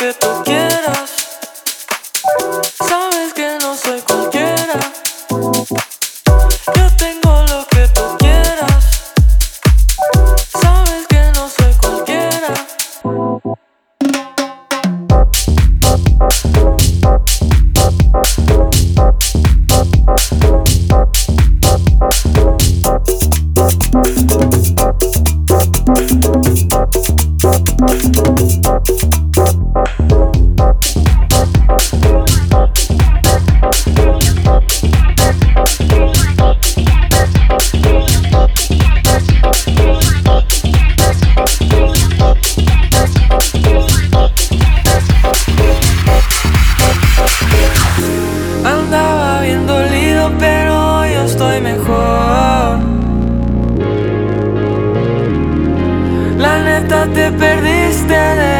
que tú quieras. Sabes que no soy cualquiera. Yo tengo lo que tú quieras. Sabes que no soy cualquiera. Andaba bien dolido, pero hoy yo estoy mejor. La neta te perdiste de